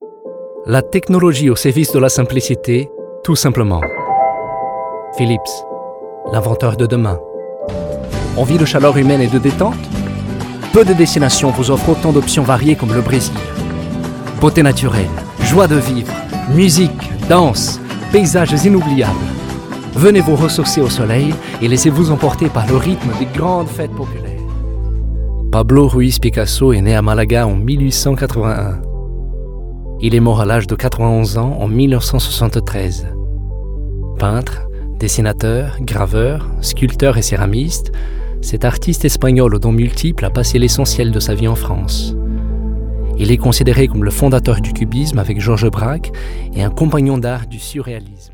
La technologie au service de la simplicité, tout simplement. Philips, l'inventeur de demain. Envie de chaleur humaine et de détente? Peu de destinations vous offrent autant d'options variées comme le Brésil. Beauté naturelle, joie de vivre, musique, danse, paysages inoubliables. Venez vous ressourcer au soleil et laissez-vous emporter par le rythme des grandes fêtes populaires. Pablo Ruiz Picasso est né à Malaga en 1881. Il est mort à l'âge de 91 ans en 1973. Peintre, dessinateur, graveur, sculpteur et céramiste, cet artiste espagnol aux dons multiples a passé l'essentiel de sa vie en France. Il est considéré comme le fondateur du cubisme avec Georges Braque et un compagnon d'art du surréalisme.